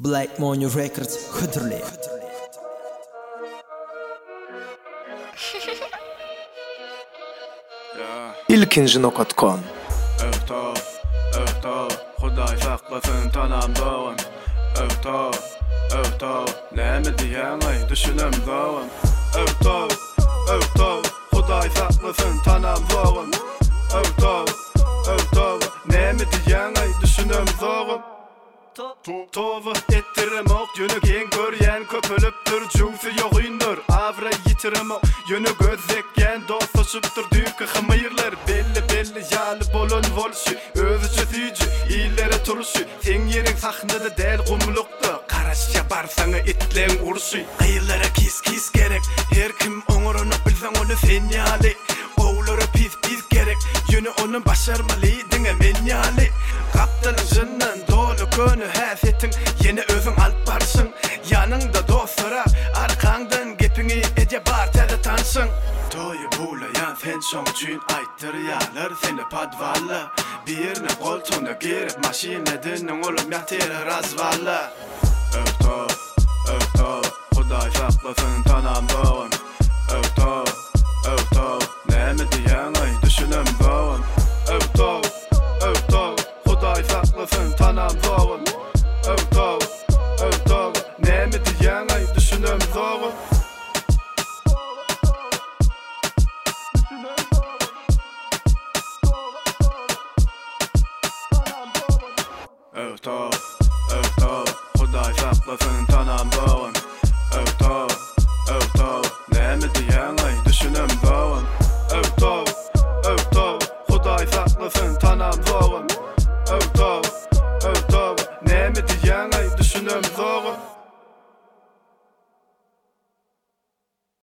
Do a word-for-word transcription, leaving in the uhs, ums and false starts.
Black Money Records Hıdırlı. İlkinci nokta com Öfto, öfto, Huday saklasın tanam doğan. Öfto, öfto, nemi diyen ay düşünüm doğan. Öfto, öfto, Huday saklasın tanam doğan. Öfto, öfto, nemi diyen ay düşünüm doğan. Tova ettirem ok, yönü gen göryen köpölüptür, juicy yoğundur, avra yitirem ok, yönü gözlekken dostlaşıptır, dünkü xamıyırlar, belli belli yalı bolon volşu, özü çötücü, illere turşu, sen yerin sahnada del kumlukta, karaş yapar sana itlen urşu, kıyılara kis kis gerek, her kim onurunu bilsen onu senyali, oğlara pis pis gerek, yönü onun başarmalı, dine menyali, kaptanın jından dolu könü häsiyetin, yeni özün alp barsın, yanında dostlara, arkandan gepini ece bar tede tansın. Toyu bulayan sen şoňçyn aýtdyrýarlar seni padvalla, birine koltuğuna girip maşinedin olum ýatyr razvalla. Öfto, öfto, Huday saklasın tanam doğan. Öfto, öfto, nemi diyen ay düşünüm doğan. Öfto, öfto, Huday saklasın tanam doğan. Öfto, öfto, nemi diyen ay düşünüm doğan. Öfto, öfto, Huday saklasın